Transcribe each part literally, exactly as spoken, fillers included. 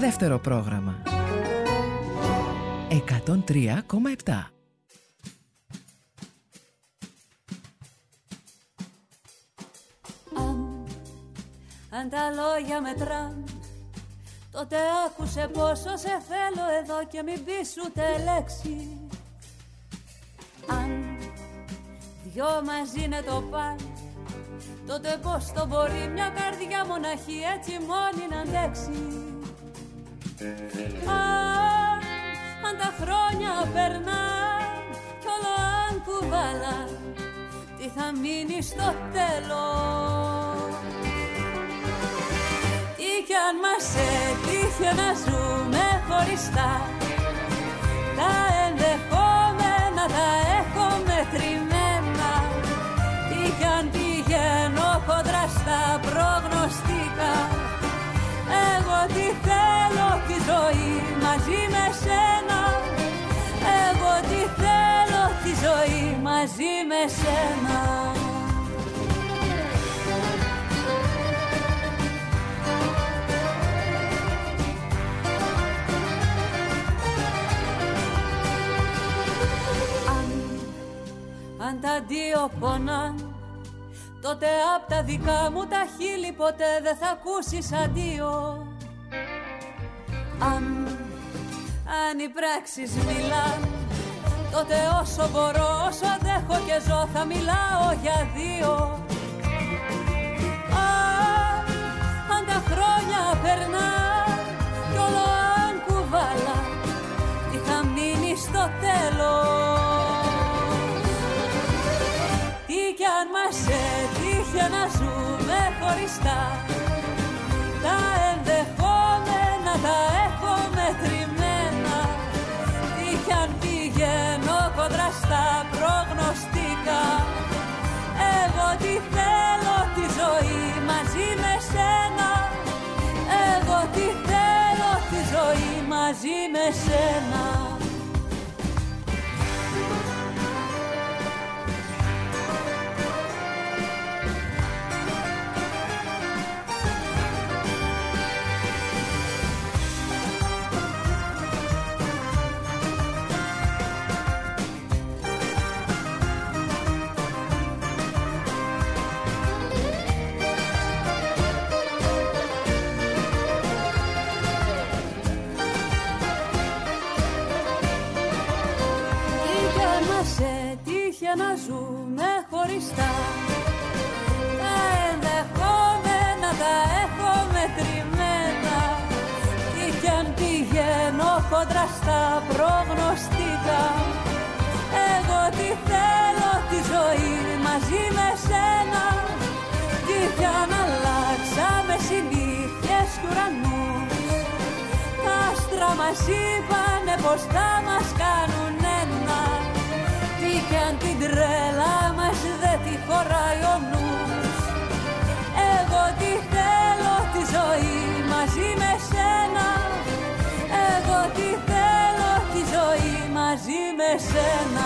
Δεύτερο πρόγραμμα εκατόν τρία κόμμα επτά. Αν, αν τα λόγια μετράν, τότε άκουσε πόσο σε θέλω εδώ και μην πεις ούτε λέξη. Αν δυο μαζί είναι το παν, τότε πώς το μπορεί μια καρδιά μοναχή έτσι μόνη να αντέξει. Αν, αν τα χρόνια περνάν κι όλο αν κουβαλά, τι θα μείνει στο τέλος. Τι κι αν μας έτυχε να ζούμε χωριστά, τα ενδεχόμενα τα έχω μετρημένα. Τι κι αν πηγαίνω κοντρά στα προγνωστικά, εγώ τι θέλω τη ζωή μαζί με σένα. Εγώ τι θέλω τη ζωή μαζί με σένα. Αν, αν τα δύο πονάν, τότε απ' τα δικά μου τα χείλη ποτέ δεν θα ακούσεις αντίο. Αν, αν οι πράξεις μιλάν, τότε όσο μπορώ, όσο αντέχω και ζω θα μιλάω για δύο. Αν, αν τα χρόνια περνάν κι όλο αν κουβαλά, τι θα μείνει στο τέλος. Τι κι αν μας έτυχε να ζούμε χωριστά, τα ενδεχόμενα τα έχω μετρημένα. Τι κι αν πηγαίνω κοντρά στα προγνωστικά, εγώ τι θέλω τη ζωή μαζί με σένα. Εγώ τι θέλω τη ζωή μαζί με σένα. Να ζούμε χωριστά, τα ενδεχόμενα τα έχω μετρημένα. Τι κι αν πηγαίνω κοντρά στα προγνωστικά, εγώ τι θέλω τη ζωή μαζί με σένα. Τι κι αν αλλάξαμε συνήθειες κι ουρανούς, τα άστρα μας είπανε πως θα μας κάνουν ένα. Τι κι αν την τρέλα μας δεν τη χωράει ο νους, εγώ τι θέλω τη ζωή μαζί με σένα. Εγώ τι θέλω τη ζωή μαζί με σένα.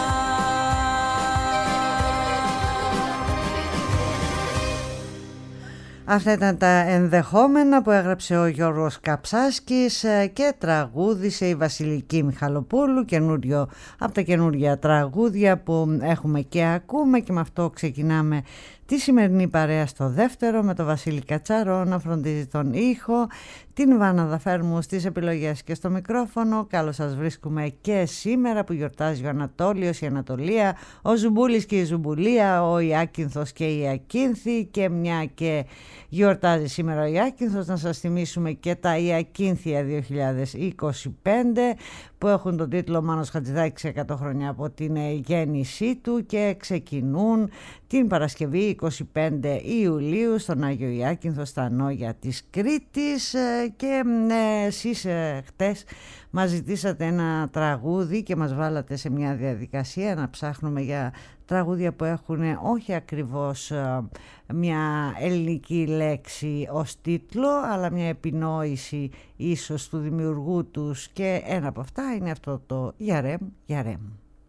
Αυτά ήταν τα ενδεχόμενα που έγραψε ο Γιώργος Καψάσκης και τραγούδισε η Βασιλική Μιχαλοπούλου, καινούριο από τα καινούργια τραγούδια που έχουμε και ακούμε, και με αυτό ξεκινάμε τη σημερινή παρέα στο δεύτερο, με τον Βασίλη Κατσαρό να φροντίζει τον ήχο, την Βάνα Δαφέρμου στις επιλογές και στο μικρόφωνο. Καλώς σας βρίσκουμε και σήμερα που γιορτάζει ο Ανατόλιος, η Ανατολία, ο Ζουμπούλης και η Ζουμπουλία, ο Ιάκυνθος και η Ιακύνθη, και μια και γιορτάζει σήμερα ο Ιάκυνθος, να σας θυμίσουμε και τα Ιακύνθια δύο χιλιάδες είκοσι πέντε που έχουν τον τίτλο «Μάνος Χατζηδάκης εκατό χρόνια από την γέννησή του» και ξεκινούν την Παρασκευή είκοσι πέντε Ιουλίου στον Άγιο Ιάκυνθο στα Νόγια της Κρήτης. Και ε, εσείς ε, χτες μας ζητήσατε ένα τραγούδι και μας βάλατε σε μια διαδικασία να ψάχνουμε για τραγούδια που έχουν όχι ακριβώς ε, μια ελληνική λέξη ως τίτλο, αλλά μια επινόηση ίσως του δημιουργού τους, και ένα από αυτά είναι αυτό το «Γιαρέμ, Γιαρέμ».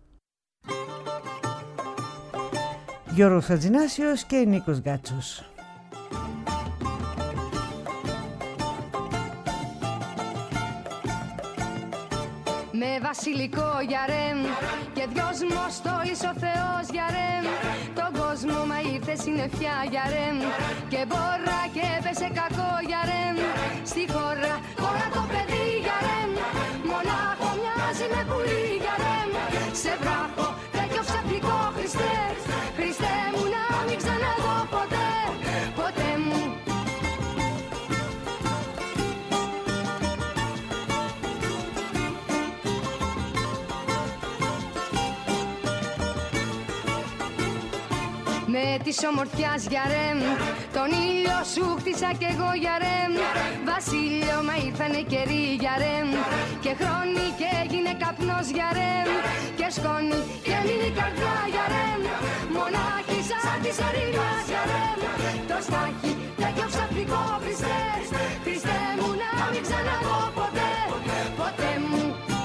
Γιώργος Χατζηνάσιος και Νίκος Γκάτσος. με βασιλικό για ρεμ και δυόσμο στόλης ο Θεός για ρεμ. Τον κόσμο μα ήρθε συννεφιά για ρεμ και μπόρα και έπεσε κακό για ρεμ. Στη χώρα, χώρα το παιδί για ρεμ, μονάχο μοιάζει με πουλί για ρεμ. Σε βράχο τέτοιο ψαπτικό Χριστέ, Χριστέ μου να μην ξαναδώ ποτέ, ποτέ μου. Με της ομορφιάς για ρεμ, τον ήλιο σου χτίσα κι εγώ για ρεμ. Βασίλειο μα ήρθανε καιροί για ρεμ και χρόνοι και έγινε καπνός για ρεμ και σκόνη και μείνει η καρδιά για ρεμ. Μονάχη σαν της ερήμας για ρεμ, το στάχι τέτοιο ψαπτικό Χριστέ, Χριστέ μου να μην ξαναδώ ποτέ, ποτέ μου.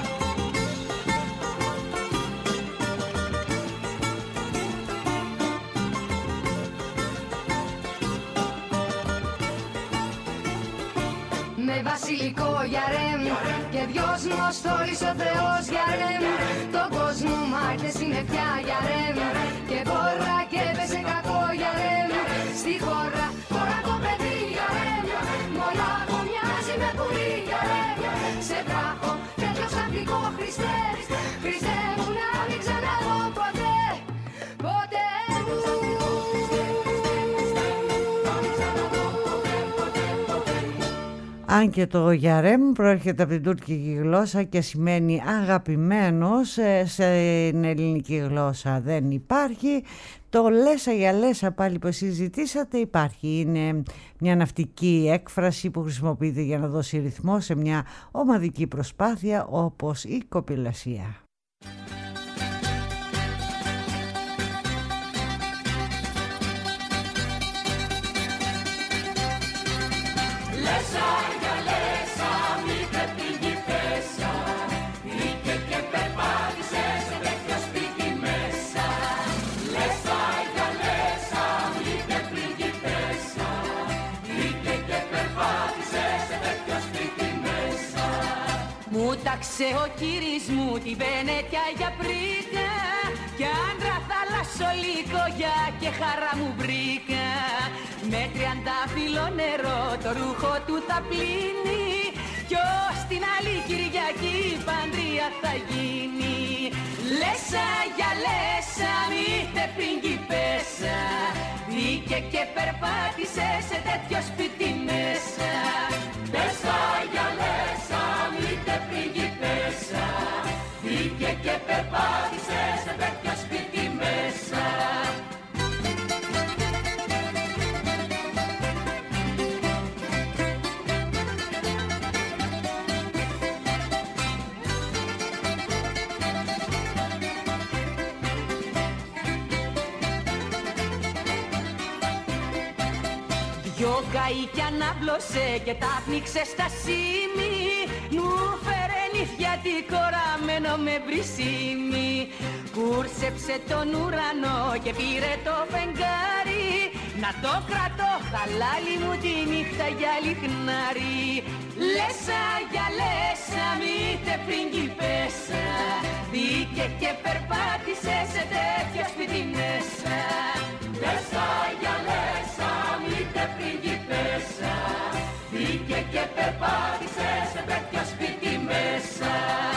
Με βασιλικό για ρεμ και δυόσμο στόλης ο Θεός για ρεμ. Τον κόσμο μ' συννεφιά για ρεμ και μπόρα και έπεσε κακό για ρεμ. Στη χώρα, χώρα το παιδί για ρεμ, μονάχο μοιάζει με πουλί για ρεμ. Σε βράχο τέτοιο ψαπτικό Χριστέ, Χριστέ μου να μην ξαναδώ ποτέ, ποτέ μου. Αν και το γιαρέμ προέρχεται από την τουρκική γλώσσα και σημαίνει αγαπημένος, στην ελληνική γλώσσα δεν υπάρχει. Το λέσα για λέσα πάλι που εσείς ζητήσατε υπάρχει. Είναι μια ναυτική έκφραση που χρησιμοποιείται για να δώσει ρυθμό σε μια ομαδική προσπάθεια όπως η κοπηλασία. Τάξε ο κύρις μου τη Βενέτια για πρίκα κι άντρα θάλασσο λύκογια και χαρά μου βρήκα. Με τριαντάφυλλο νερό το ρούχο του θα πλύνει κι ως την άλλη Κυριακή παντρία θα γίνει. Λέσα για λέσα μήτε πριγκιπέσα, μπήκε και περπάτησε σε τέτοιο σπίτι μέσα. Λέσα για λέσα μήτε πριγκιπέσα, μπήκε και περπάτησε σε τέτοιο σπίτι μέσα. Δυο καΐκια ανάπλωσε και τα πνίξε στα σήμη, μου φέρε νηφιατικό ραμμένο με βρυσίμι. Κούρσεψε τον ουρανό και πήρε το φεγγάρι, να το κρατώ χαλάλι μου τη νύχτα για λιχνάρι. Λέσα για λέσα μήτε πριγκιπέσα, μπήκε και περπάτησε σε τέτοιο σπίτι μέσα. Λέσα για λέσα μήτε πριγκιπέσα, μπήκε και περπάτησε σε τέτοιο σπίτι μέσα.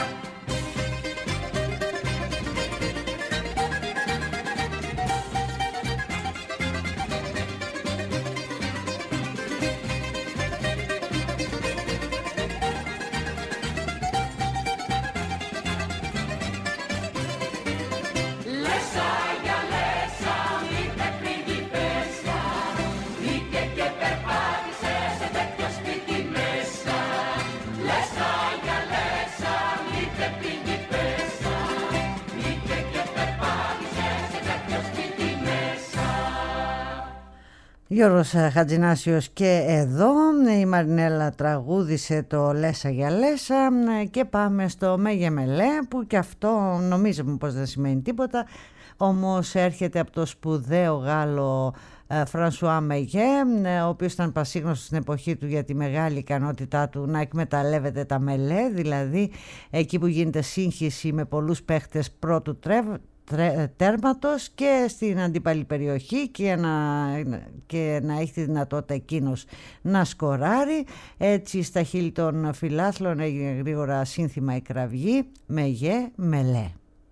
Γιώργος Χατζηνάσιος και εδώ η Μαρινέλα τραγούδισε το Λέσα για Λέσα και πάμε στο Μέγε Μελέ που και αυτό νομίζουμε πως δεν σημαίνει τίποτα, όμως έρχεται από το σπουδαίο Γάλλο Φρανσουά Μεγέ, ο οποίος ήταν πασίγνωστος στην εποχή του για τη μεγάλη ικανότητά του να εκμεταλλεύεται τα μελέ, δηλαδή εκεί που γίνεται σύγχυση με πολλούς παίχτες πρώτου τρέβ, τρέ, τέρματος και στην αντίπαλη περιοχή και να, και να έχει τη δυνατότητα εκείνος να σκοράρει. Έτσι στα χείλη των φιλάθλων έγινε γρήγορα σύνθημα η κραυγή Μεγέ Μελέ.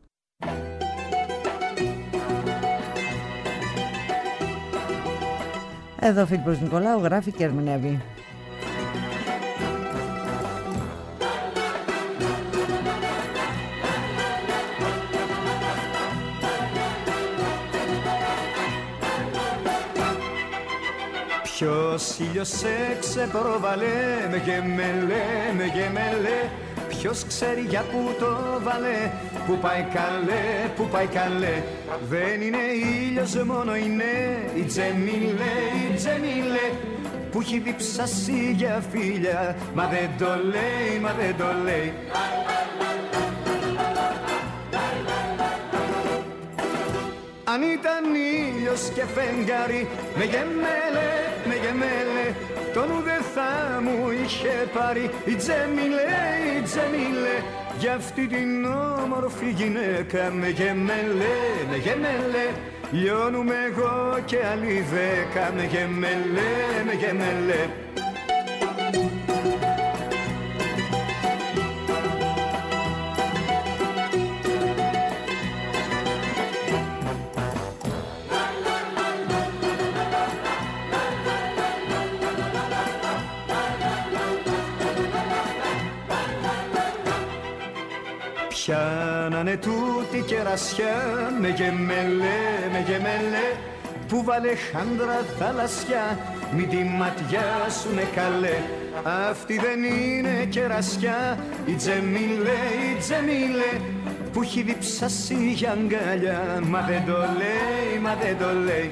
Εδώ Φίλιππος Νικολάου γράφει και ερμηνεύει. Ποιος ήλιος σε ξεπρόβαλε, με γεμελέ, με γεμελέ. Ποιος ξέρει για που το βάλε, που πάει καλέ, που πάει καλέ. Δεν είναι ήλιος μόνο είναι η Τζεμίλε, η Τζεμίλε, που έχει διψάσει για φίλια, μα δεν το λέει, μα δεν το λέει. Αν ήταν ήλιος και φεγγάρι, με γεμέλε, με γεμέλε, τον ουδε θα μου είχε πάρει η Τζεμίλε, η Τζεμίλε, για αυτή την όμορφη γυναίκα. Με γεμέλε, με γεμέλε, λιώνουμε εγώ και άλλοι δέκα. Με γεμέλε, με γεμέλε. Πιάνανε τούτη κερασιά, με γεμελέ, με γεμελέ, που βάλε χάντρα θαλασσιά, μην τη ματιά σου είναι καλέ. Αυτή δεν είναι κερασιά, η Τζεμίλε, η Τζεμίλε, που έχει διψάσει για αγκαλιά, μα δεν το λέει, μα δεν το λέει.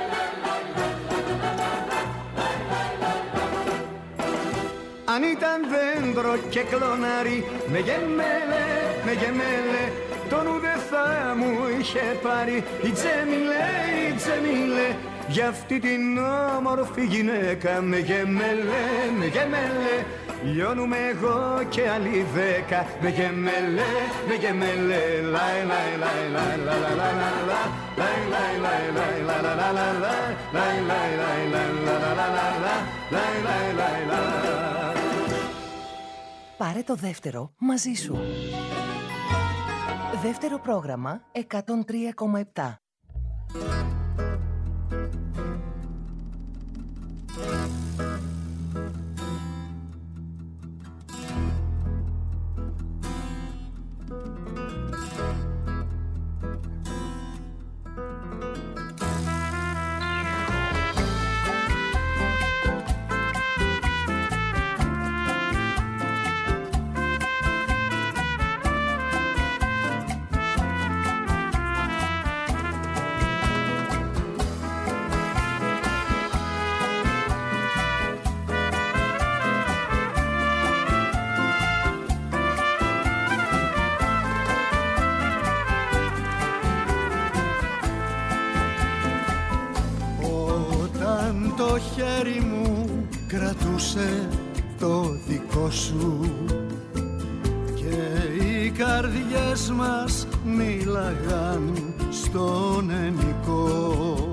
Αν ήταν δέντρο και κλονάρι, με γεμέλε, με γεμέλε, τον ουδε θα μου είχε πάρει η Τζεμίλε, η Τζεμίλε, για αυτή την όμορφη γυναίκα. Με γεμέλε, με γεμέλε, λιώνουμε εγώ και άλλοι δέκα. Με γεμέλε, με γεμέλε, λαϊ λαϊ λαϊ λαϊ λαϊ λαϊ λαϊ λαϊ λαϊ λαϊ λαϊ λαϊ λαϊ λαϊ λαϊ. Πάρε το δεύτερο μαζί σου. Δεύτερο πρόγραμμα εκατόν τρία κόμμα επτά. Το χέρι μου κρατούσε το δικό σου και οι καρδιές μας μίλαγαν στον ενικό.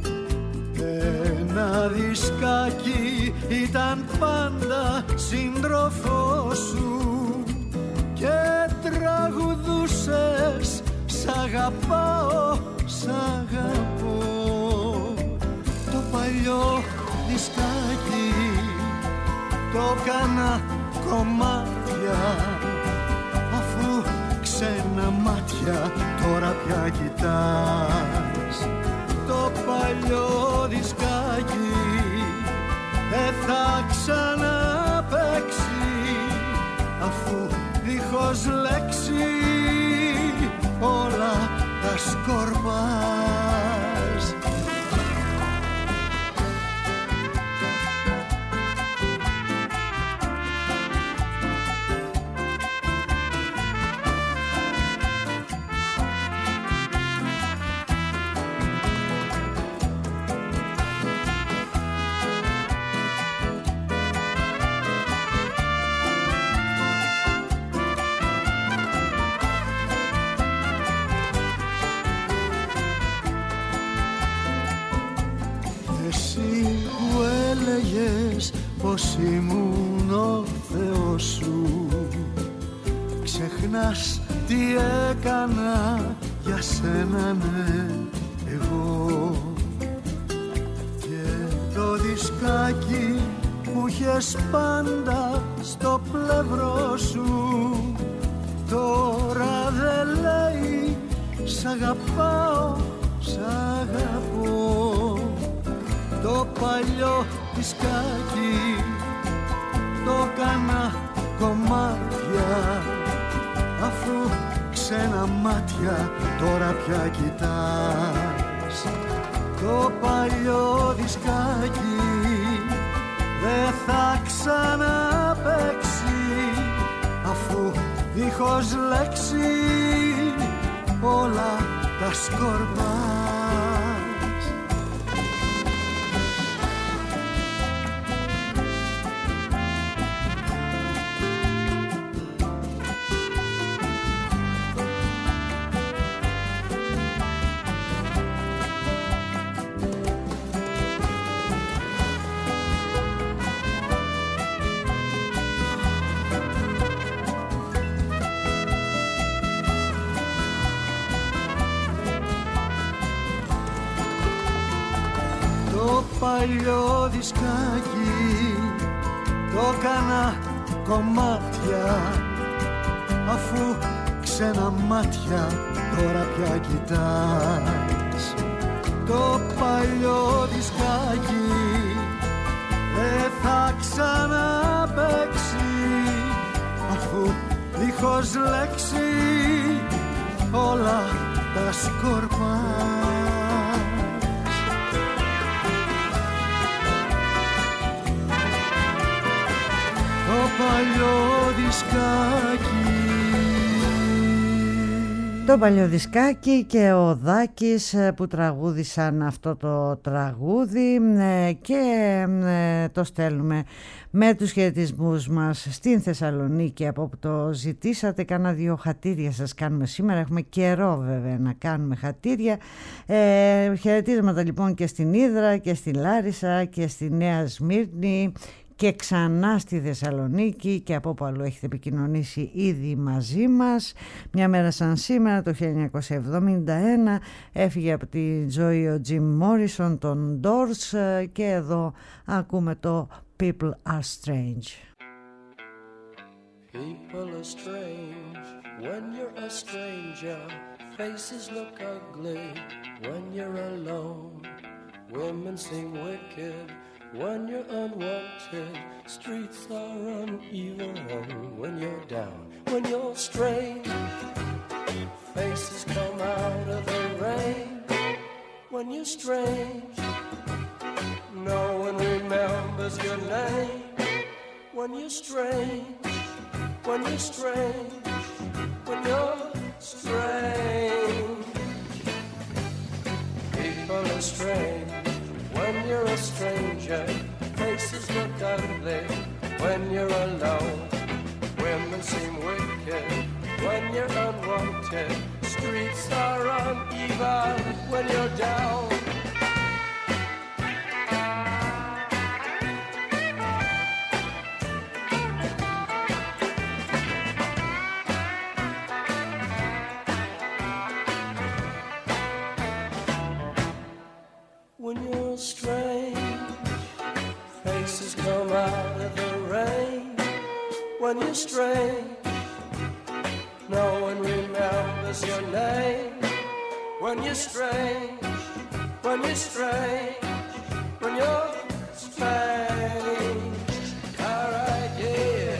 Ένα δισκάκι ήταν πάντα σύντροφό σου και τραγουδούσες «Σ' αγαπάω, σ' αγαπώ». Το παλιό δισκάκι το κάνα κομμάτια, αφού ξένα μάτια τώρα πια κοιτάς. Το παλιό δισκάκι δεν θα ξαναπαίξει, αφού δίχως λέξη όλα τα σκορπάς. πως ήμουν ο Θεός σου. Ξεχνάς τι έκανα για σένα, ναι, εγώ. Και το δισκάκι που είχες πάντα στο πλευρό σου τώρα δεν λέει σ' αγαπάω, σ' αγαπώ. Το παλιό δισκάκι το κάνα κομμάτια, αφού ξένα μάτια τώρα πια κοιτάς. Το παλιό δισκάκι δεν θα ξαναπαίξει, αφού δίχως λέξη όλα τα σκορπάς. Παλιό δισκάκι το κάνα κομμάτια, αφού ξένα μάτια τώρα πια κοιτάς. Το παλιό δισκάκι δεν θα ξαναπαίξει, αφού δίχως λέξη όλα τα σκορπάς. Το παλιό δισκάκι. Το παλιό δισκάκι και ο Δάκης που τραγούδησαν αυτό το τραγούδι και το στέλνουμε με τους χαιρετισμούς μας στην Θεσσαλονίκη από όπου το ζητήσατε. Κάνα δύο χατήρια σας κάνουμε σήμερα, έχουμε καιρό βέβαια να κάνουμε χατήρια. ε, Χαιρετίσματα λοιπόν και στην Ύδρα και στη Λάρισα και στη Νέα Σμύρνη και ξανά στη Θεσσαλονίκη και από όπου αλλού έχετε επικοινωνήσει ήδη μαζί μας. Μια μέρα σαν σήμερα το χίλια εννιακόσια εβδομήντα ένα έφυγε από τη ζωή ο Jim Morrison των Doors και εδώ ακούμε το People Are Strange. People are strange when you're a stranger. Faces look ugly when you're alone. Women seem wicked when you're unwanted. Streets are uneven when you're down. When you're strange, faces come out of the rain. When you're strange, no one remembers your name. When you're strange, when you're strange, when you're strange. People are strange when you're a stranger. Faces look ugly when you're alone. Women seem wicked when you're unwanted. Streets are uneven when you're down. When you're strange, faces come out of the rain. When you're strange, no one remembers your name. When you're strange, when you're strange, when you're strange. All right, yeah.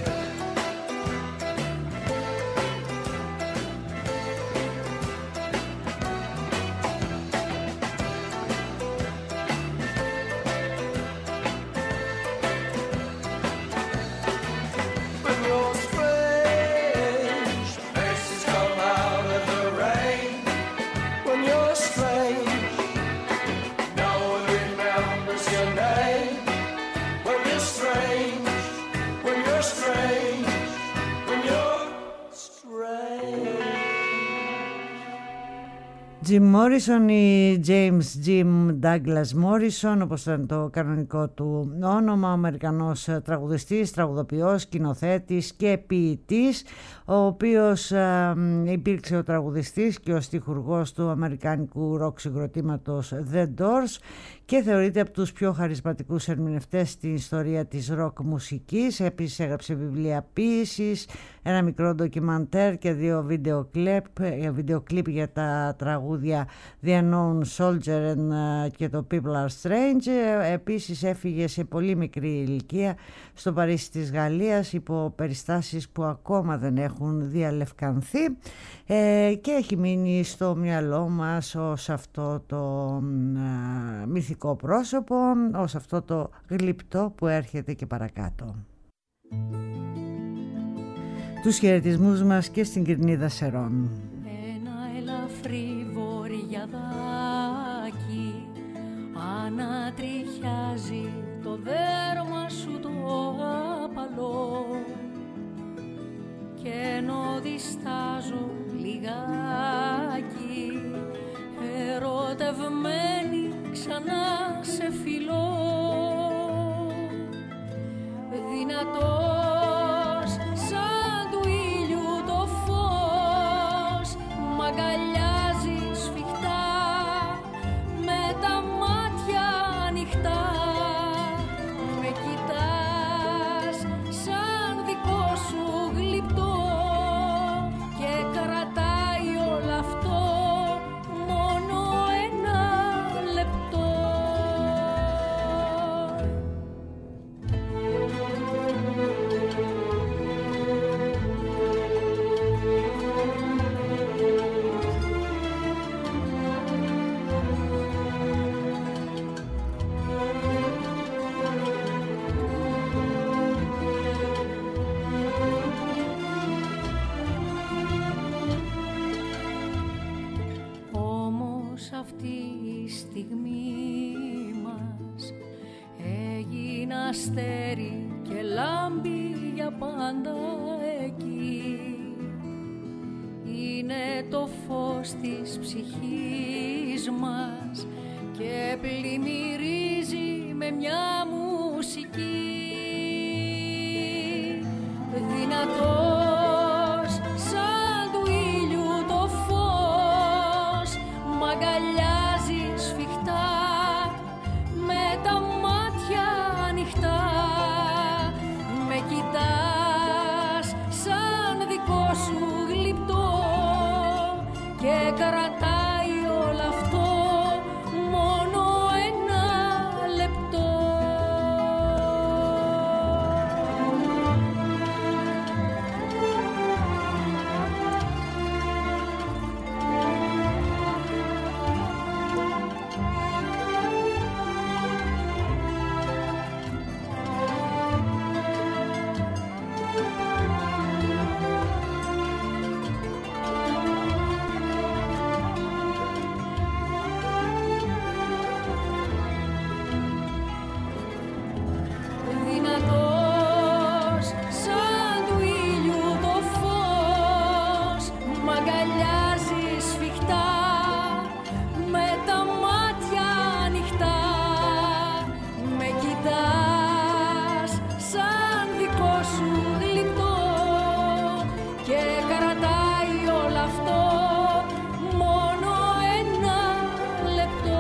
Jim Morrison ή James Jim Douglas Morrison, όπως ήταν το κανονικό του όνομα, Αμερικανός τραγουδιστής, τραγουδοποιός, σκηνοθέτης και ποιητής, ο οποίος α, υπήρξε ο τραγουδιστής και ο στιχουργός του αμερικάνικου ροκ συγκροτήματος The Doors και θεωρείται από τους πιο χαρισματικούς ερμηνευτές στην ιστορία της ροκ μουσικής. Επίσης έγραψε βιβλία ποίησης, ένα μικρό ντοκιμαντέρ και δύο βίντεο κλιπ, βίντεο κλιπ για τα τραγούδια The Unknown Soldier και το People Are Strange. Επίσης έφυγε σε πολύ μικρή ηλικία στο Παρίσι της Γαλλίας υπό περιστάσεις που ακόμα δεν έχουν διαλευκανθεί ε, και έχει μείνει στο μυαλό μας ως αυτό το α, μυθικό πρόσωπο, ως αυτό το γλυπτό που έρχεται και παρακάτω. Τους χαιρετισμούς μας και στην Κυρνίδα Σερών. Ένα ελαφρύ βορειαδάκι ανατριχιάζει το δέρμα σου το απαλό και ενώ διστάζω λιγάκι ερωτευμένη ξανά σε φιλώ δυνατός σαν του ήλιου το φως μ' αγκαλιάζει σφιχτά με τα μάτια ανοιχτά με κοιτάς σαν δικό σου γλυπτό και κρατάει όλο αυτό μόνο ένα λεπτό. Όμως αυτή η στιγμή μας έγινε αστέρι και λάμπει για πάντα εκεί. Είναι το φως της ψυχής μας και πλημμυρίζει με μια μουσική δυνατός σαν του ήλιου το φως μ' αγκαλιάζει σφιχτά με τα μάτια ανοιχτά με κοιτάς σαν δικό σου γλυπτό και κρατάει όλο αυτό μόνο ένα λεπτό. Δυνατός σαν του ήλιου το φως μ' αγκαλιάζει σφιχτά με τα μάτια ανοιχτά με κοιτάς σαν δικό σου γλυπτό και κρατάει όλο αυτό μόνο ένα λεπτό.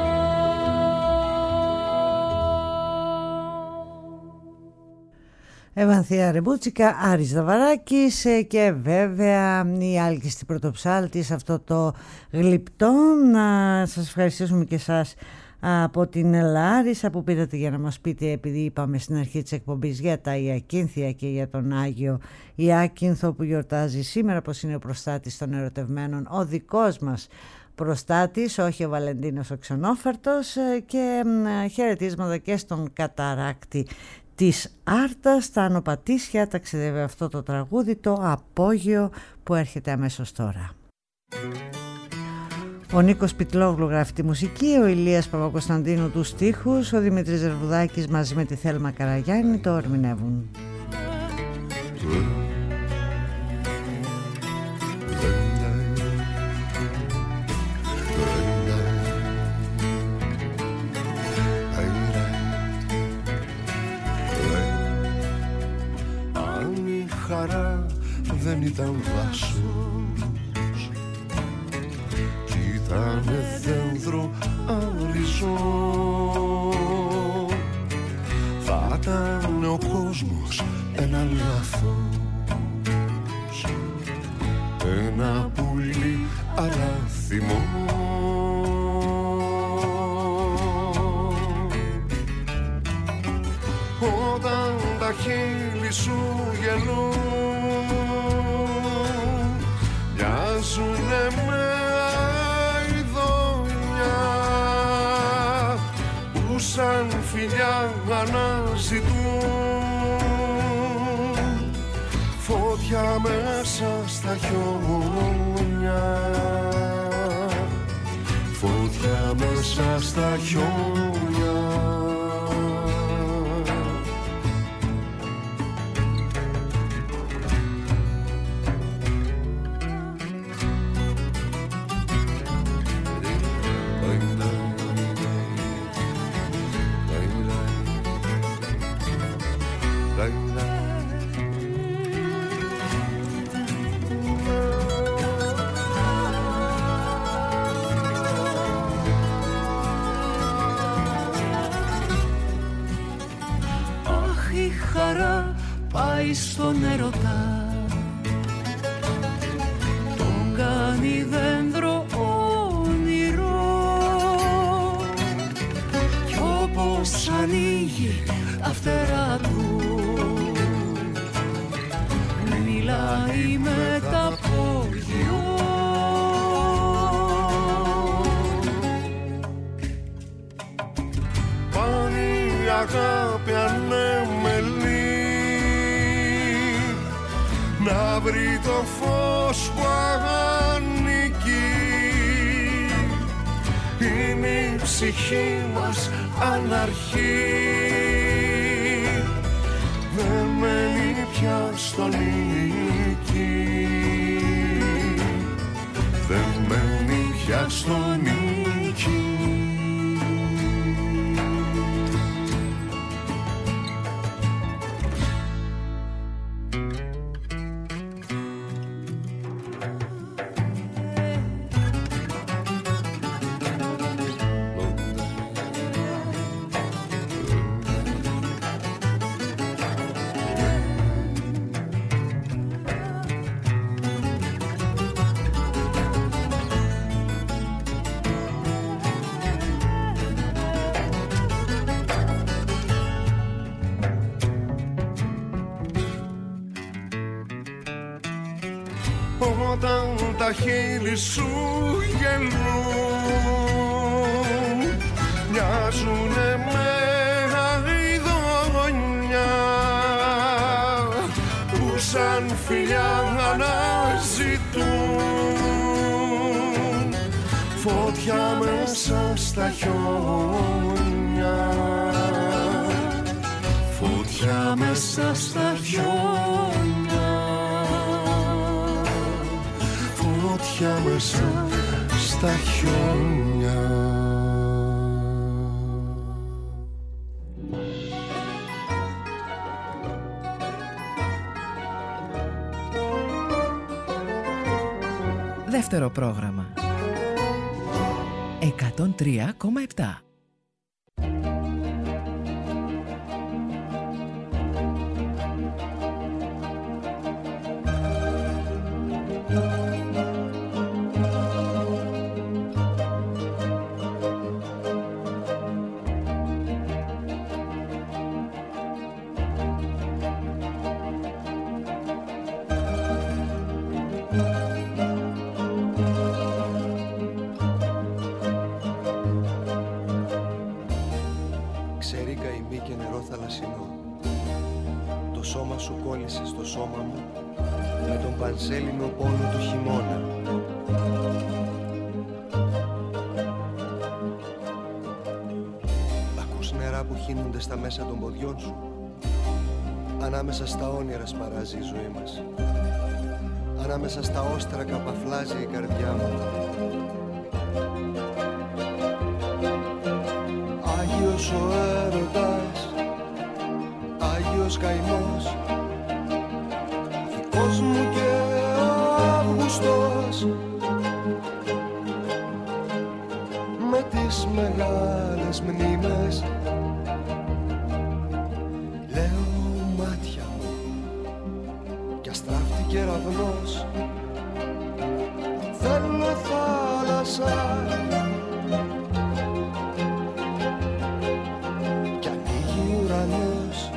Ευανθία Ρεμπούτσικα, Άρης Δαβαράκης και βέβαια η Άλκηστη Πρωτοψάλτη σε αυτό το γλυπτό. Να σας ευχαριστήσουμε και εσάς από την Λάρισα που πήρατε για να μας πείτε, επειδή είπαμε στην αρχή της εκπομπής για τα Ιακίνθια και για τον Άγιο Ιάκυνθο που γιορτάζει σήμερα, πως είναι ο προστάτης των ερωτευμένων, ο δικός μας προστάτης, όχι ο Βαλεντίνος ο ξενόφερτος, και χαιρετίσματα και στον καταράκτη της Άρτας. Στα Άνω Πατήσια ταξιδεύει αυτό το τραγούδι, το Απόγειο, που έρχεται αμέσως τώρα. Ο Νίκος Πιτλόγλου γράφει τη μουσική, ο Ηλίας Παπακοσταντίνου τους στίχους, ο Δημήτρης Ζερβουδάκης μαζί με τη Θέλμα Καραγιάννη το ερμηνεύουν. Thank χαρά δεν ήταν δάσος, κι ήτανε δέντρο αριζό. Θα ήταν ο κόσμος ένα λάθος, ένα πουλί αράθιμο. Όταν τα χείλη σου γελούν, μοιάζουνε με αηδόνια που σαν φιλιά αναζητούν φωτιά μέσα στα χιόνια, φωτιά μέσα στα χιόνια. Πάει στον έρωτα, τον κάνει δέντρο όνειρο, κι όπως ανοίγει τα φτερά του μιλάει με τα απόγειο. Πάλι η αγάπη ανέμελη να βρει το φως που ανήκει. Είναι η ψυχή μας αναρχή, δεν μένει πια στο νίκη, δεν μένει πια στο νίκη. Όταν τα χείλη σου γελούν, μοιάζουνε με αηδόνια που σαν φιλιά αναζητούν φωτιά μέσα στα χιόνια, φωτιά μέσα στα χιόνια, φωτιά μέσα στα χιόνια. Δεύτερο πρόγραμμα εκατόν τρία κόμμα επτά. Πανσέλινο πόνο του χειμώνα. Ακούς νερά που χύνονται στα μέσα των ποδιών σου. Ανάμεσα στα όνειρα σπαράζει η ζωή μας. Ανάμεσα στα όστρακα παφλάζει η καρδιά μου. Άγιος ο έρωτας, Άγιος καημός, δικός μου και ο Αύγουστος με τις μεγάλες μνήμες. Λέω μάτια μου κι αστράφτη κεραυνός, θέλω θάλασσα κι ανοίγει ουρανός.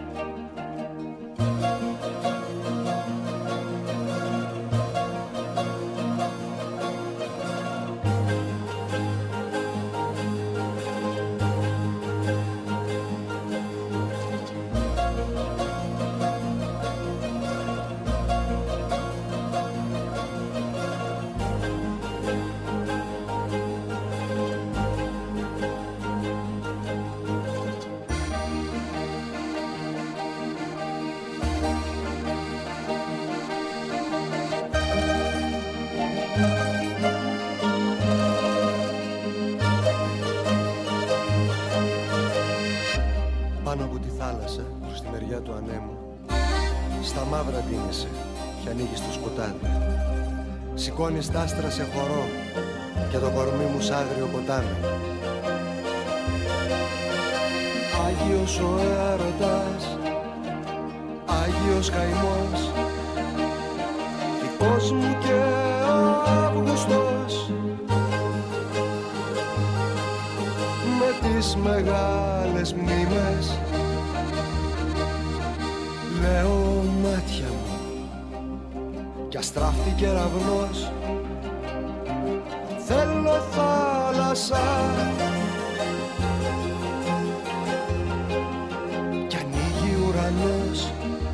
Πάνω από τη θάλασσα, προς τη μεριά του ανέμου, στα μαύρα ντύνεσαι και ανοίγεις το σκοτάδι. Σηκώνεις τ' άστρα σε χορό και το κορμί μου σ' άγριο ποτάμι. Άγιος ο έρωτας, Άγιος καημός, δικός μου και ο Αύγουστος με τις μεγάλες μνήμες. Λέω μάτια μου κι αστράφτη κεραυνός, θέλω θάλασσα κι ανοίγει ουρανός.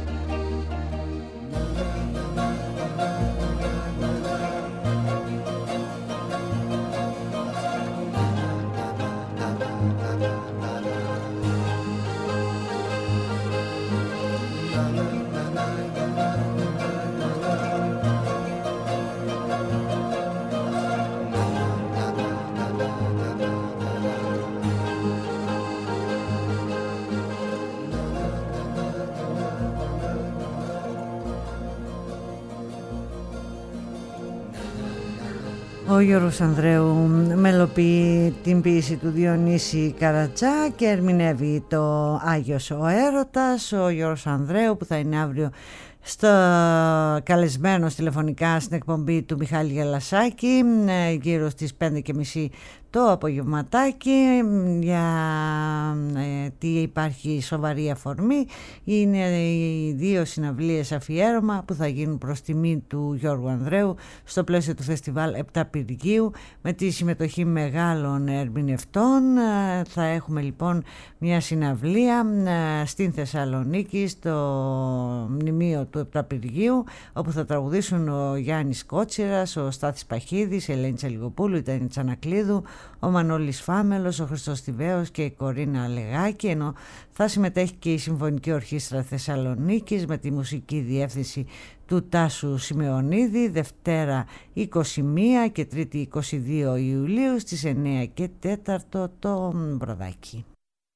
Ο Γιώργος Ανδρέου μελοποιεί την ποίηση του Διονύση Καρατζά και ερμηνεύει το Άγιος ο Έρωτας. Ο Γιώργος Ανδρέου που θα είναι αύριο στο καλεσμένος τηλεφωνικά στην εκπομπή του Μιχάλη Γελασάκη γύρω στις πέντε και μισή το απογευματάκι, για ε, τι υπάρχει σοβαρή αφορμή. Είναι οι δύο συναυλίες αφιέρωμα που θα γίνουν προς τιμή του Γιώργου Ανδρέου στο πλαίσιο του φεστιβάλ Επταπηργίου με τη συμμετοχή μεγάλων ερμηνευτών. Ε, θα έχουμε λοιπόν μια συναυλία ε, στην Θεσσαλονίκη στο μνημείο του Επταπηργίου, όπου θα τραγουδήσουν ο Γιάννης Κότσιρας, ο Στάθης Παχίδης, η Ελένη Τσαλιγοπούλου, η Τάνη Τσανακλείδου, ο Μανώλης Φάμελος, ο Χριστός Τιβαίος και η Κορίνα Αλεγάκη, ενώ θα συμμετέχει και η Συμφωνική Ορχήστρα Θεσσαλονίκης με τη μουσική διεύθυνση του Τάσου Σημεωνίδη, Δευτέρα είκοσι μία και Τρίτη είκοσι δύο Ιουλίου στις εννιά και τέσσερα το Βραδάκι.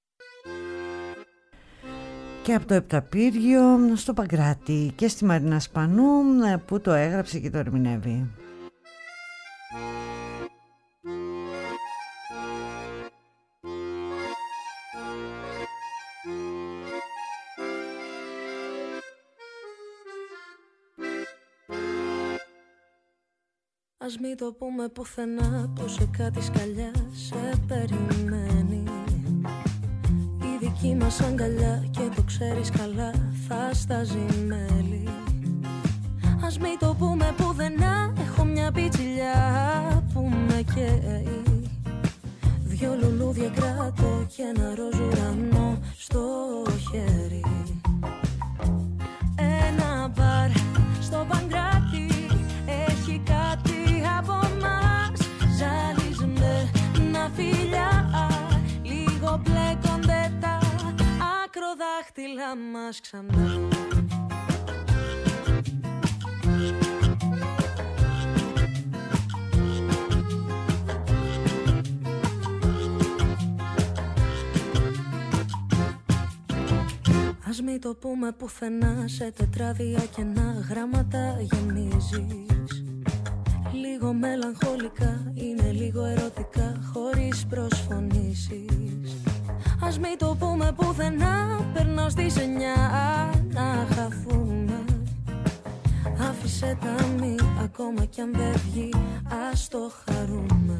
Και από το Επταπύργιο στο Παγκράτη και στη Μαρίνα Σπανού που το έγραψε και το ερμηνεύει. Ας μην το πούμε πουθενά πως σε κάτι σκαλιά σε περιμένει. Η δική μας αγκαλιά και το ξέρεις καλά θα στάζει μέλι. Ας μην το πούμε πουθενά, έχω μια πιτσιλιά που με καίει. Δυο λουλούδια κράτω και ένα ροζ ουρανό στο χέρι. Ένα μπαρ στο Παγκράτη έχει κάτι από μας. Ζαλισμένα φιλιά, λίγο μπλέκονται τα ακροδάχτυλα μας ξανά. Ας Ας μην το πούμε πουθενά, σε τετράδια κενά γράμματα γεμίζεις. Λίγο μελαγχολικά, είναι λίγο ερωτικά, χωρίς προσφωνήσεις. Ας μην το πούμε πουθενά, περνάω στις εννιά να χαθούμε. Άφησε τα μη, ακόμα κι αν δεν βγει, ας το χαρούμε.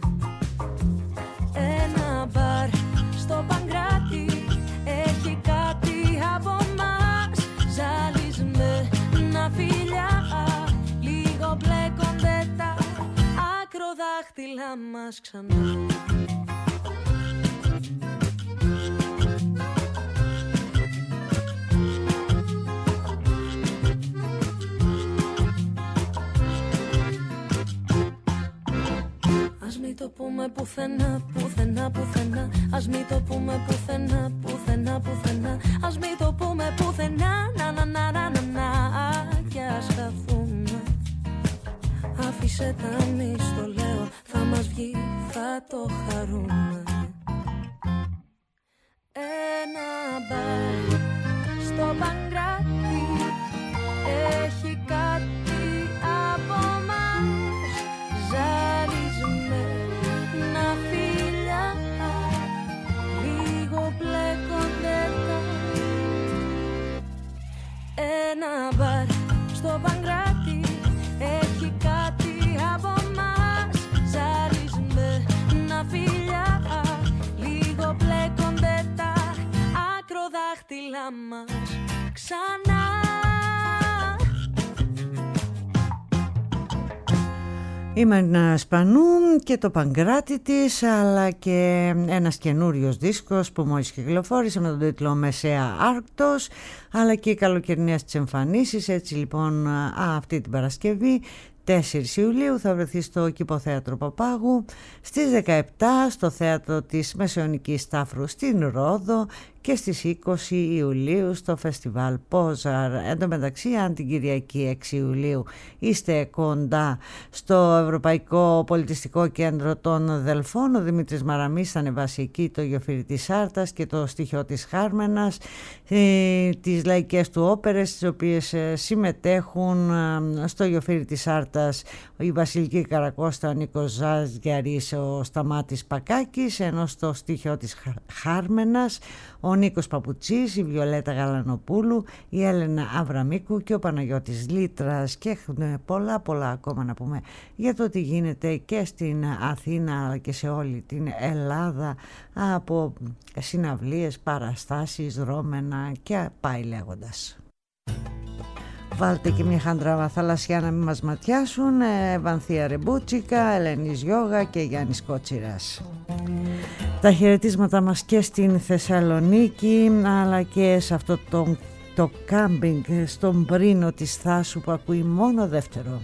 Ένα μπαρ στο Παγκράτη έχει κάτι από μας. Ζαλισμένα φιλιά, λίγο μπλέκονται τα ακροδάχτυλα μας ξανά. Ας μην το πούμε πουθενά, πουθενά, πουθενά. Ας μην το πούμε πουθενά, πουθενά, πουθενά. Ας μην το πούμε πουθενά, να να να να να να. Κι ας χαθούμε. Άφησε τα μη, στο λέω, θα μας βγει, θα το χαρούμε. Ένα μπαρ στο Παγκράτη έχει κάτι από μας. Ζαλισμένα φιλιά, λίγο μπλέκονται τα. Ένα μπαρ στο Παγκράτη έχει κάτι από μας. Ζαλισμένα φιλιά, λίγο μπλέκονται τα ακροδάχτυλα μας ξανά. Η Μαρίνα Σπανού και το Παγκράτη της, αλλά και ένας καινούριος δίσκος που μόλις κυκλοφόρησε με τον τίτλο Μεσαία Άρκτος, αλλά και οι καλοκαιρινές της εμφανίσεις. Έτσι λοιπόν α, αυτή την Παρασκευή τέσσερις Ιουλίου θα βρεθεί στο Κηποθέατρο Παπάγου, στις δεκαεπτά στο Θέατρο της Μεσαιωνικής Τάφρου στην Ρόδο και στις είκοσι Ιουλίου στο Φεστιβάλ Πόζαρ. Εν τω μεταξύ, αν την Κυριακή έξι Ιουλίου είστε κοντά στο Ευρωπαϊκό Πολιτιστικό Κέντρο των Δελφών, ο Δημήτρης Μαραμής θα ανεβάσει εκεί το Γιοφύρι της Άρτας και το στοιχείο της Χάρμενας, ε, τις λαϊκές του όπερες, τις οποίες ε, συμμετέχουν ε, στο Γιοφύρι της Άρτας η Βασιλική Καρακώστα, ο Νίκος Ζαζγιαρής, ο Σταμάτης Πακάκης, ενώ στο στοιχείο της Χάρμενας ο Νίκος Παπουτσής, η Βιολέτα Γαλανοπούλου, η Έλενα Αβραμίκου και ο Παναγιώτης Λίτρας. Και έχουν πολλά πολλά ακόμα να πούμε για το τι γίνεται και στην Αθήνα και σε όλη την Ελλάδα από συναυλίες, παραστάσεις, δρόμενα και πάει λέγοντας. Βάλτε και μια χάντρα θαλασσιά να μην μας ματιάσουν. Βανθία Ρεμπούτσικα, Ελένης Γιώγα και Γιάννης Κότσιρας. Τα χαιρετίσματα μας και στην Θεσσαλονίκη, αλλά και σε αυτό το, το κάμπινγκ στον Πρίνο της Θάσου που ακούει μόνο δεύτερο.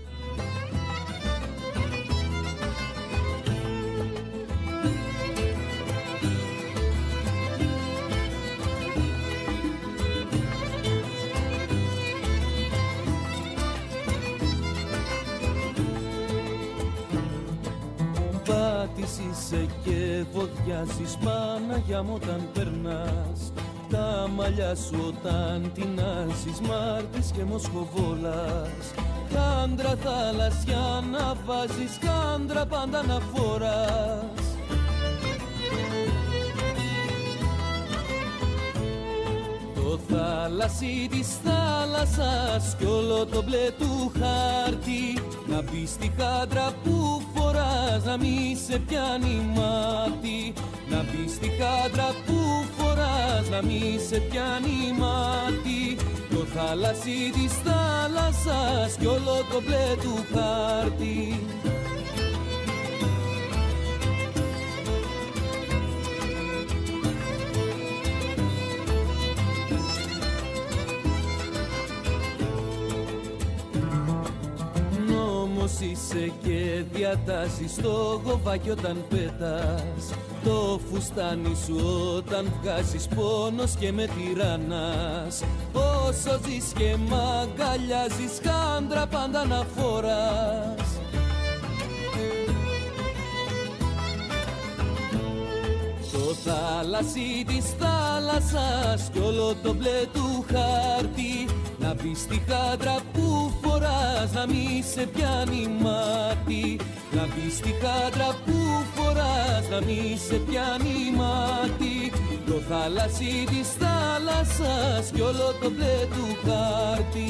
Είσαι και βοδιάζεις, Παναγιά μου, όταν περνάς. Τα μαλλιά σου όταν τεινάζεις, Μάρτης και Μοσχοβόλας. Χάντρα θαλασσιά να βάζεις, χάντρα πάντα να φοράς. Το θάλασσι της θάλασσας κι όλο το μπλε του χάρτη, να μπει στη χάντρα που φοράς, να μη σε πιάνει μάτι. Να μπει στη χάντρα που φοράς, να μη σε πιάνει μάτι. Το θάλασσι της θάλασσας κι όλο το μπλε του χάρτη. Είσαι και διατάζεις το γοβάκι όταν πέτας, το φουστάνι σου όταν βγάζεις, πόνος και με τυραννάς. Όσο ζεις και μ' αγκαλιάζεις, χάντρα πάντα να φοράς. Το θάλασσι της θάλασσας κι όλο το μπλε του χάρτη, να μπεις στη χάντρα που φοράς, να μη σε πιάνει μάτι. Να μπεις στη χάντρα που φοράς, να μη σε πιάνει μάτι. Το θάλασσι της θάλασσας κι όλο το μπλε του χάρτη.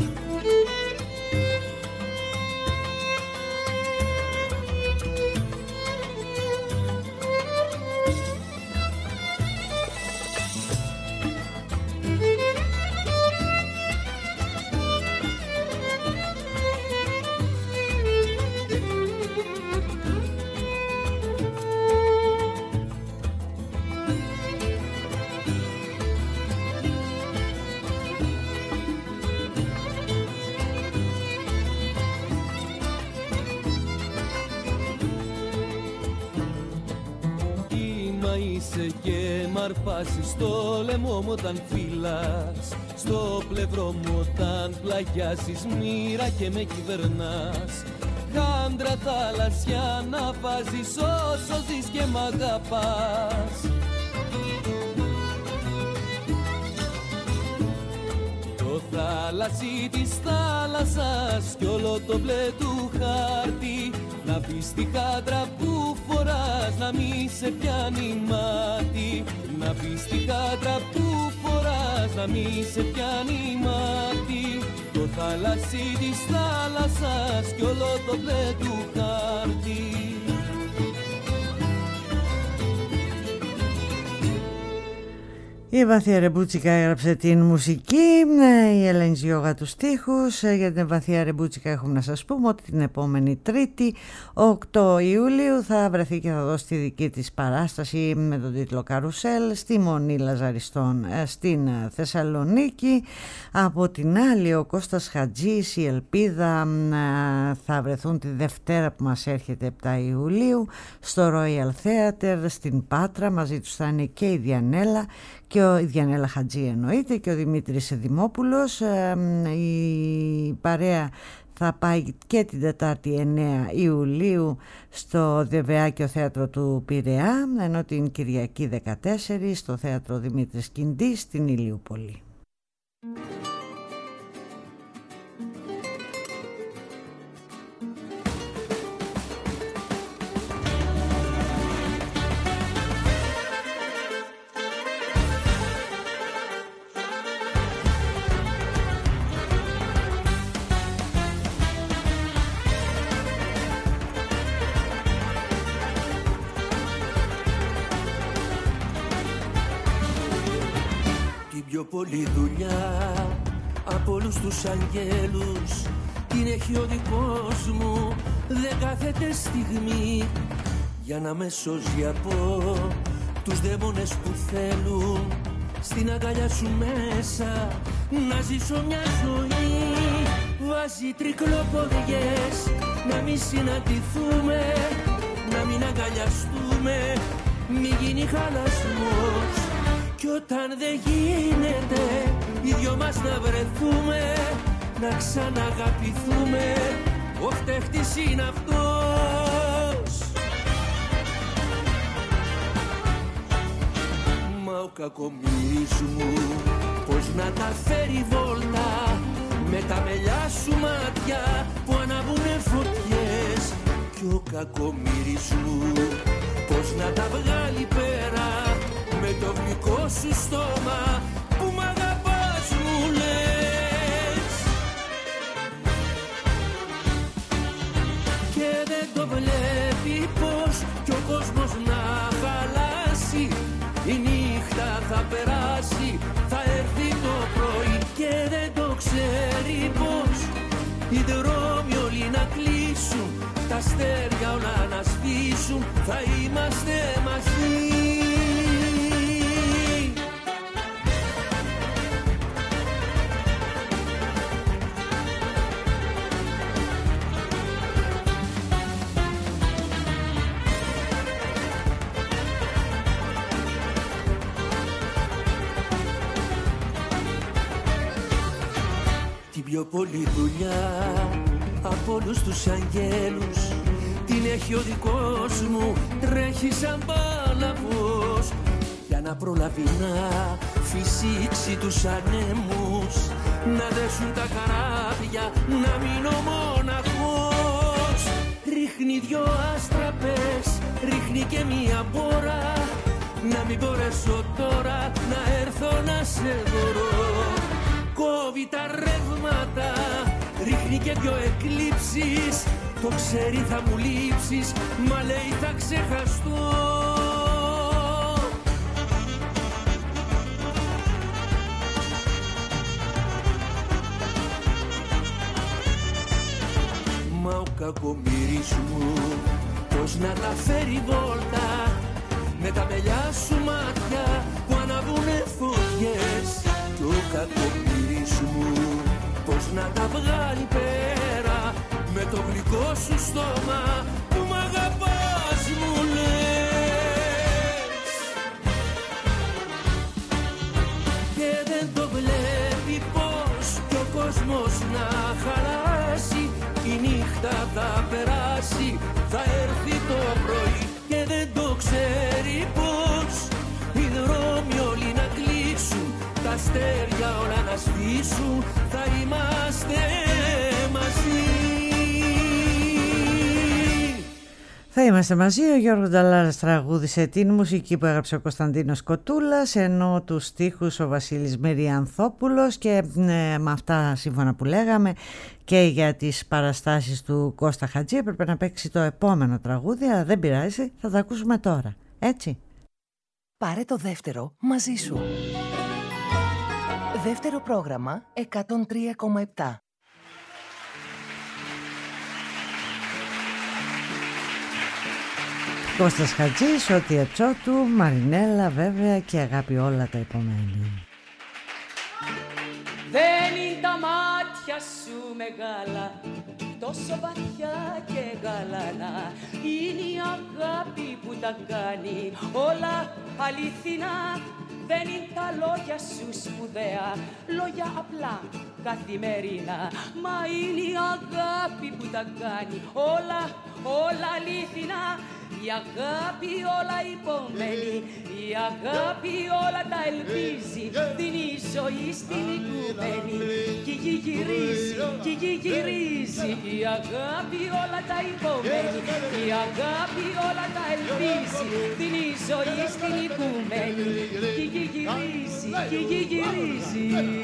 Και μ' αρπάσεις στο λαιμό μου όταν φύλας, στο πλευρό μου όταν πλαγιάζεις, μοίρα και με κυβερνάς. Χάντρα θάλασσια να βάζεις όσο ζεις και μ' αγαπάς. Το θάλασσι της θάλασσας κι όλο το μπλε του χάρτη, να μπεις στη χάντρα που φοράς, να μη σε πιάνει μάτι. Να μπεις στη χάντρα που φοράς, να μη σε πιάνει μάτι. Το θάλασσι της θάλασσας κι όλο το μπλε του χάρτη. Η Βαθία Ρεμπούτσικα έγραψε την μουσική, η Ελένη Γιώγα τους στίχους. Για την Βαθία Ρεμπούτσικα έχουμε να σας πούμε ότι την επόμενη Τρίτη, οκτώ Ιουλίου, θα βρεθεί και θα δώσει τη δική της παράσταση με τον τίτλο Καρουσέλ στη Μονή Λαζαριστών στην Θεσσαλονίκη. Από την άλλη, ο Κώστας Χατζής, η Ελπίδα, θα βρεθούν τη Δευτέρα που μας έρχεται επτά Ιουλίου στο Royal Theatre στην Πάτρα. Μαζί τους θα είναι και η Διανέλα και ο, η Διανέλα Χατζή εννοείται, και ο Δημήτρης Δημόπουλος. Ε, η παρέα θα πάει και την Τετάρτη εννέα Ιουλίου στο Δεβεάκιο Θέατρο του Πειραιά, ενώ την Κυριακή δεκατέσσερα στο Θέατρο Δημήτρης Κιντής στην Ηλιούπολη. Πιο πολλή δουλειά από όλους τους αγγέλους την έχει ο δικός μου. Δεν κάθεται στιγμή για να με σώζει από τους δαίμονες που θέλουν στην αγκαλιά σου μέσα να ζήσω μια ζωή. Βάζει τρικλοποδιές να μην συναντηθούμε, να μην αγκαλιαστούμε, μη γίνει χαλασμός. Κι όταν δεν γίνεται οι δυο μας να βρεθούμε, να ξαναγαπηθούμε, ο φταίχτης είναι αυτός. Μα ο κακομοίρης μου πως να τα φέρει βόλτα με τα μελιά σου μάτια που αναβούνε φωτιές. Κι ο κακομοίρης μου πως να τα βγάλει πέρα με το γλυκό σου στόμα που μ' αγαπάς μου λες. Και δεν το βλέπει πως κι ο κόσμος να χαλάσει. Η νύχτα θα περάσει, θα έρθει το πρωί. Και δεν το ξέρει πως οι δρόμοι όλοι να κλείσουν, τα αστέρια όλα να σβήσουν, θα είμαστε μαζί. Πιο πολλή δουλειά από όλους τους αγγέλους την έχει ο δικός μου. Τρέχει σαν μπάλα πως να προλαβεί να φυσήξει τους ανέμους, να δέσουν τα καράβια, να μείνω μοναχός. Ρίχνει δυο άστραπες, ρίχνει και μία μπόρα, να μην μπορέσω τώρα να έρθω να σε δωρώ. Κόβει τα ρεύματα, ρίχνει και δυο εκλήψεις, το ξέρει θα μου λείψεις, μα λέει θα ξεχαστώ. Μα ο κακομοίρης μου πώς να τα φέρει βόλτα, με τα μελιά σου μάτια που αναβούνε φωτιές. Κι ο κακομοίρης μου πώς να τα βγάλει πέρα, με το γλυκό σου στόμα που μ' αγαπάς μου λες. Και δεν το βλέπει πως κι ο κόσμος να χαλάσει, η νύχτα θα περάσει, θα έρθει το πρωί. Και δεν το ξέρει πως οι δρόμοι όλοι να κλείσουν, τα αστέρια όλα να σβήσουν, θα είμαστε μαζί. Θα είμαστε μαζί. Ο Γιώργος Νταλάρας τραγούδισε την μουσική που έγραψε ο Κωνσταντίνος Κοτούλας, ενώ τους στίχους ο Βασίλης Μυριανθόπουλος. Και ε, με αυτά σύμφωνα που λέγαμε και για τις παραστάσεις του Κώστα Χατζή έπρεπε να παίξει το επόμενο τραγούδι, αλλά δεν πειράζει, θα τα ακούσουμε τώρα, έτσι. Πάρε το δεύτερο μαζί σου. Δεύτερο πρόγραμμα εκατόν τρία κόμμα επτά. Κώστας Χατζής, Ό,τι Ατσότου, Μαρινέλα βέβαια και Αγάπη όλα τα επομένη. Δεν είναι τα μάτια σου μεγάλα, τόσο βαθιά και γαλανά, είναι η αγάπη που τα κάνει όλα αληθινά. Δεν είναι τα λόγια σου σπουδαία, λόγια απλά καθημερινά, μα είναι η αγάπη που τα κάνει όλα, όλα αληθινά. Η αγάπη όλα υπομένει, η αγάπη όλα τα ελπίζει, δίνει ζωή στην οικουμένη κι γη γυρίζει, κι γη γυρίζει. Η αγάπη όλα τα υπομένει, η αγάπη όλα τα ελπίζει, δίνει ζωή στην οικουμένη κι γη γυρίζει, κι γη γυρίζει.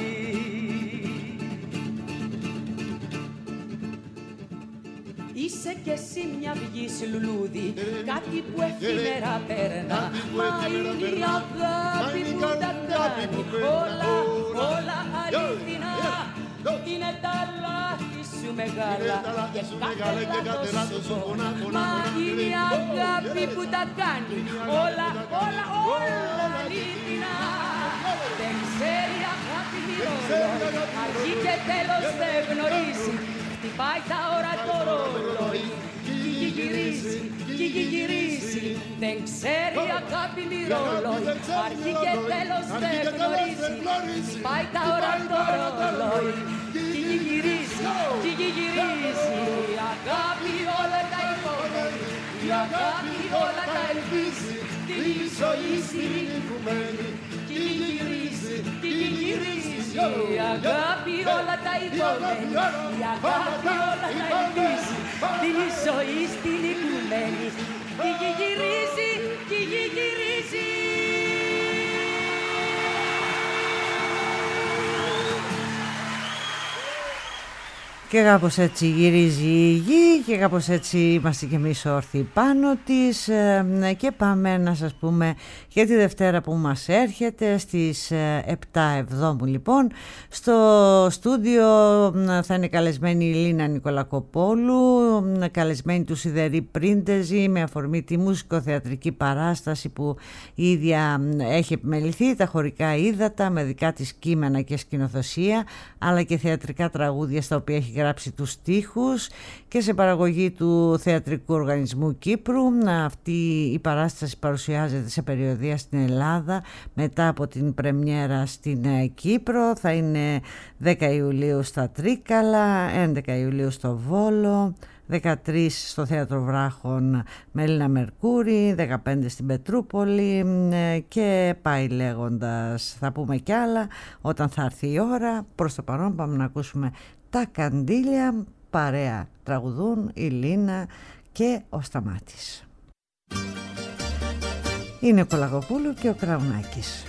Είσαι κι εσύ μια βγής λουλούδι, κάτι που εφήμερα περνά, μα είναι η αγάπη που τα κάνει όλα, όλα αληθινά. Είναι τα λάθη σου μεγάλα και κάθε λάθος σου πονά, μα είναι η αγάπη που τα κάνει όλα, όλα, όλα αληθινά. Δεν ξέρει αγάπη μοιρόλο, αρχή και τέλος δεν γνωρίζει, χτυπάει τα ώρα το ρολόι, κι γη γυρίζει, κι γη γυρίζει. Δεν ξέρει αγάπη μοιρόλοι, αρχή και τέλος δεν γνωρίζει, χτυπάει τα ώρα το ρολόι, κι γη γυρίζει, κι γη γυρίζει. Η αγάπη όλα τα υπομένει, η αγάπη όλα τα ελπίζει, την ζωή στην οικουμένη κι γη γυρίζει, κι γη γυρίζει. Η αγάπη όλα τα υπομένει, η αγάπη όλα τα ελπίζει, την ζωή στην οικουμένη κι γη γυρίζει, κι γη γυρίζει. Και κάπως έτσι γυρίζει η γη και κάπως έτσι είμαστε και εμείς όρθιοι πάνω της, και πάμε να σας πούμε για τη Δευτέρα που μας έρχεται στις επτά Εβδόμου. Λοιπόν, στο στούντιο θα είναι καλεσμένη η Λίνα Νικολακοπόλου, καλεσμένη του Σιδερή Πρίντεζη, με αφορμή τη μουσικοθεατρική παράσταση που η ίδια έχει επιμεληθεί, τα χωρικά ύδατα με δικά της κείμενα και σκηνοθεσία, αλλά και θεατρικά τραγούδια στα οποία έχει γράψει τους στίχους, και σε παραγωγή του Θεατρικού Οργανισμού Κύπρου. Αυτή η παράσταση παρουσιάζεται σε περιοδεία στην Ελλάδα μετά από την πρεμιέρα στην Κύπρο. Θα είναι δέκα Ιουλίου στα Τρίκαλα, έντεκα Ιουλίου στο Βόλο, δεκατρείς στο Θέατρο Βράχων με Έλληνα Μερκούρη, δεκαπέντε στην Πετρούπολη και πάει λέγοντας. Θα πούμε κι άλλα όταν θα έρθει η ώρα. Προς το παρόν πάμε να ακούσουμε τα Καντήλια, παρέα τραγουδούν η Λίνα και ο Σταμάτης. Είναι ο Κολακοπούλου και ο Κραουνάκης.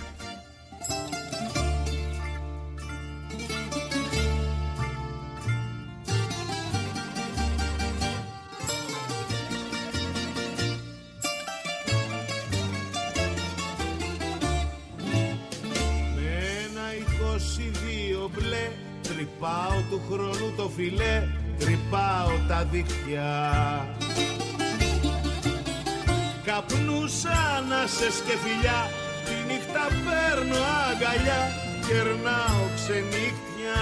Με ένα είκοσι δύο μπλε τρυπάω του χρόνου το φιλέ, τρυπάω τα δίχτυα. Καπνούς άνασες και φιλιά, τη νύχτα παίρνω αγκαλιά, κερνάω ξενύχτια.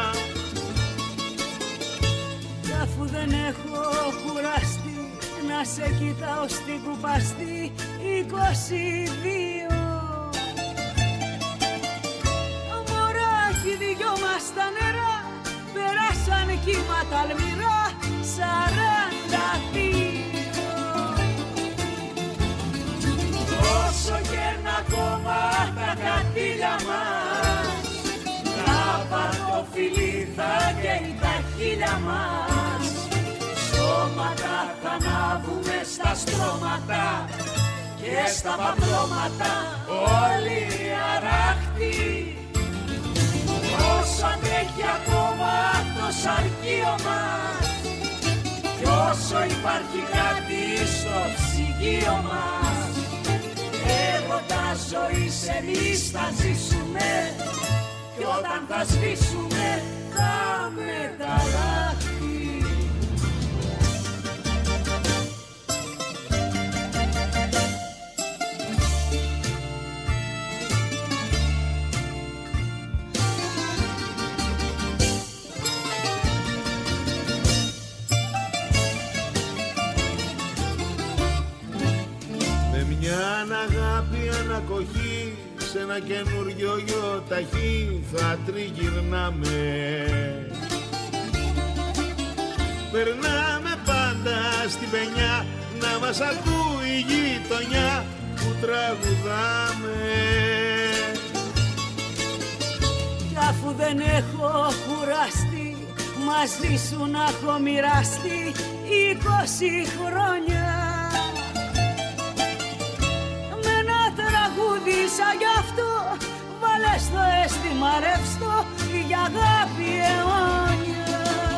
Κι αφού δεν έχω κουραστεί να σε κοιτάω στην κουπαστή είκοσι δύο, μωράκι δυο μας τα νερά περάσαν κύματα αλμυρά σαράντα δύο. Όσο και ένα ακόμα τα κατήλια μας, λάβα το φιλί θα καίει τα χείλια μας. Στρώματα θα ανάβουμε στα στρώματα και στα παπλώματα όλοι αράχτοι. Όσο αντέχει ακόμα το σαρκείο μας κι όσο υπάρχει κάτι στο ψυγείο μας, έρωτα ζωής εμείς θα ζήσουμε κι όταν θα σβήσουμε θα μεταλλάχθει. Μια αγάπη ανακοχή σε ένα καινούριο γιοταχή θα τριγυρνάμε. Περνάμε πάντα στην πενιά να μας ακούει η γειτονιά που τραγουδάμε. Κι αφού δεν έχω κουραστεί μαζί σου να έχω μοιραστεί είκοσι χρόνια, σαν γι' αυτό βάλε στο αίσθημα ρευστό για αγάπη αιώνια.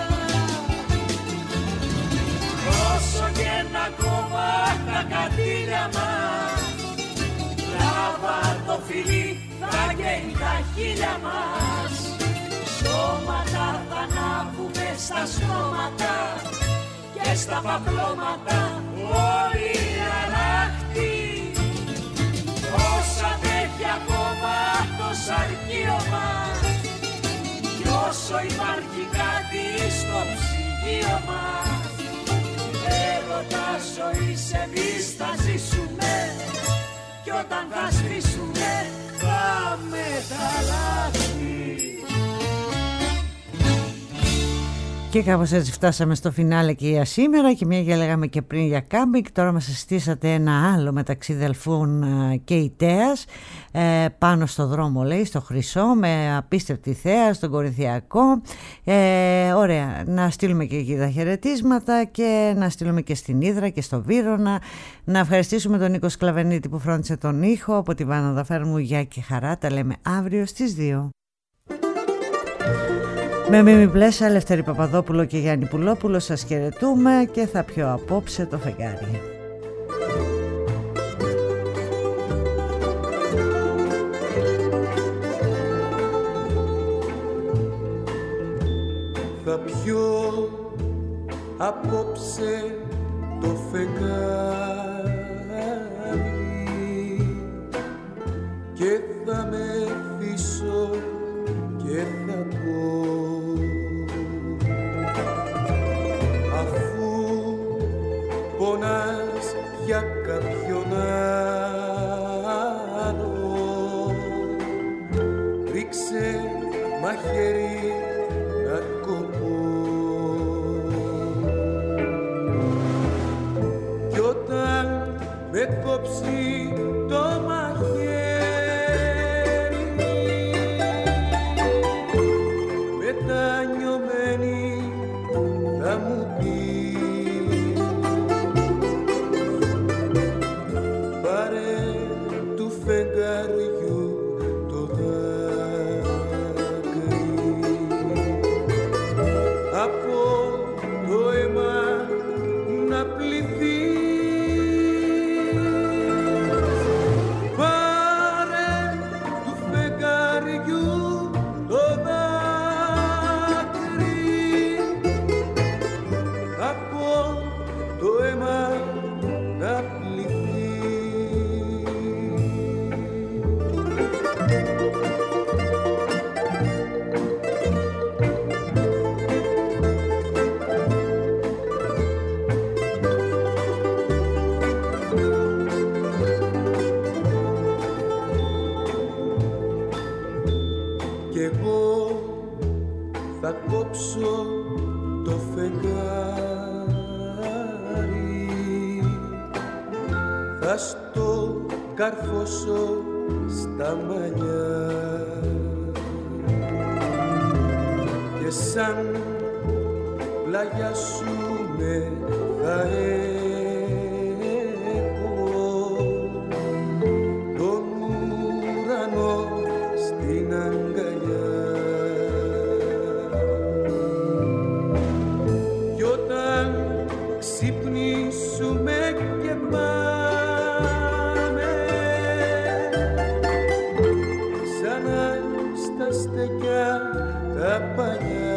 Όσο και ένα ακόμα τα κατήλια μας, λάβα το φιλί θα καίει τα χείλια μας. Σώματα θα ανάβουμε στα στρώματα και στα παπλώματα όλοι αράχτοι. Όσα αντέχει ακόμα το σαρκείο μας κι όσο υπάρχει κάτι στο ψυγείο μας, έρωτα ζωής εμείς θα ζήσουμε κι όταν θα σβήσουμε θα μεταλλάχθει. Και κάπως έτσι φτάσαμε στο φινάλε και για σήμερα, και μια και λέγαμε και πριν για κάμπινγκ, τώρα μας συστήσατε ένα άλλο μεταξύ Δελφούν και Ιτέας, ε, πάνω στο δρόμο λέει, στο Χρυσό, με απίστευτη θέα, στον Κορινθιακό. Ε, ωραία, να στείλουμε και εκεί τα χαιρετίσματα και να στείλουμε και στην Ύδρα και στο Βύρωνα. Να ευχαριστήσουμε τον Νίκο Σκλαβενίτη που φρόντισε τον ήχο. Από τη Βάνα Δαφέρμου, γεια και χαρά, τα λέμε αύριο στις δύο. Με Μίμη Πλέσα, Ελευθερή Παπαδόπουλο και Γιάννη Πουλόπουλο σας χαιρετούμε και θα πιω απόψε το φεγγάρι. Θα πιω απόψε το φεγγάρι και θα με θύσω και θα πω, αφού πονάς για κάποιον άλλο, ρίξε μαχαίρι να κοπώ. με κόψει το μαχαίρι, μετανιωμένη θα μου πει πάρε του φεγγαριού το δάκρυ, από το αίμα να πληθεί. Θα κόψω το φεγγάρι, θα στο καρφώσω στα μαλλιά και σαν πλαγιάσουμε θα έχω τον ουρανό στην αγκαλιά. Ξυπνήσουμε και πάμε ξανά στα στεκιά τα παλιά.